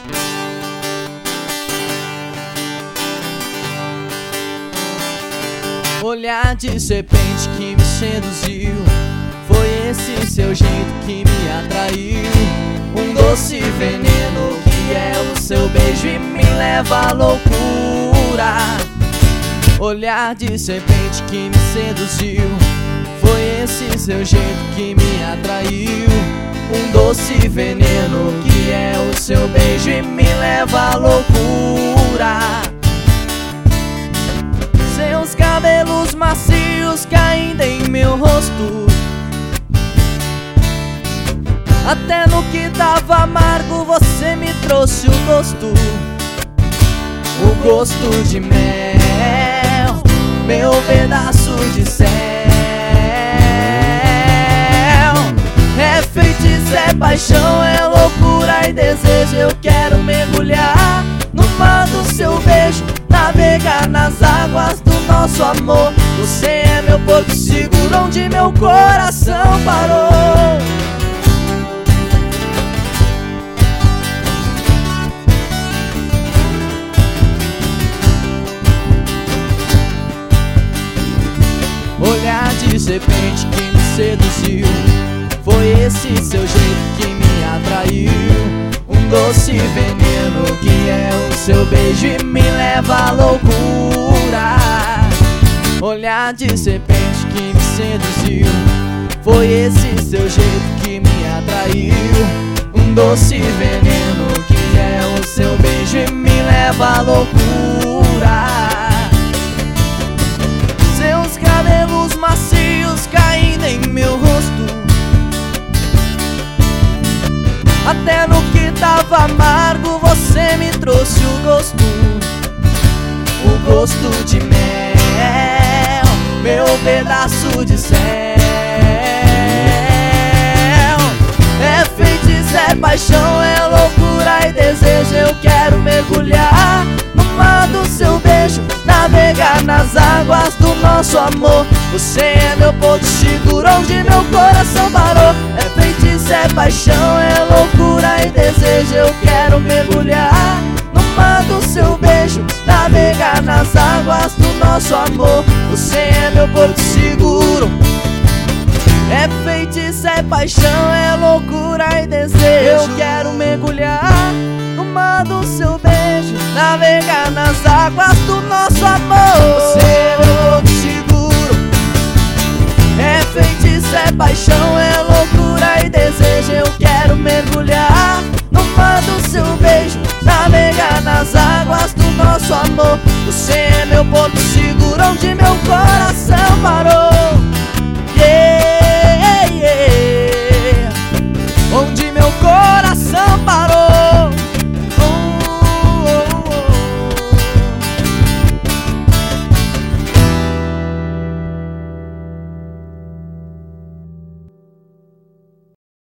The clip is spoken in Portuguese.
Olhar de serpente que me seduziu, foi esse seu jeito que me atraiu. Um doce veneno que é o seu beijo e me leva à loucura. Olhar de serpente que me seduziu, foi esse seu jeito que me atraiu. Um doce veneno que é o seu beijo e me leva à loucura. Seus cabelos macios caindo em meu rosto, até no que tava amargo você me trouxe o gosto de mel, meu pedaço de céu. É feitiço, é paixão, é loucura e desejo. Eu quero mergulhar no mar do seu beijo, navegar nas águas do nosso amor. Você é meu porto seguro onde meu coração parou. Olhar de serpente que me seduziu, foi esse seu jeito que me atraiu. Um doce veneno que é o seu beijo e me leva à loucura. Olhar de serpente que me seduziu, foi esse seu jeito que me atraiu. Um doce veneno que é o seu beijo e me leva à loucura. Seus cabelos macios caindo em meu rosto, até no que tava amargo você me trouxe o gosto de mel, meu pedaço de céu. É feitiço, é paixão, é loucura e desejo. Eu quero mergulhar no mar do seu beijo, navegar nas águas do nosso amor. Você é meu porto seguro onde meu coração parou. É feitiço, é paixão, é loucura e desejo. Eu quero mergulhar no mar do seu beijo, navegar nas águas do nosso amor. Você é meu porto seguro. É feitiço, é paixão, é loucura e desejo. Eu quero mergulhar no mar do seu beijo, navegar nas águas do nosso amor. Você é meu porto seguro. É feitiço, é paixão, é loucura e desejo. Eu quero mergulhar no mar do seu beijo, navegar nas águas do nosso amor. Você é meu porto seguro onde meu coração parou. Yeah, yeah. Onde meu coração parou.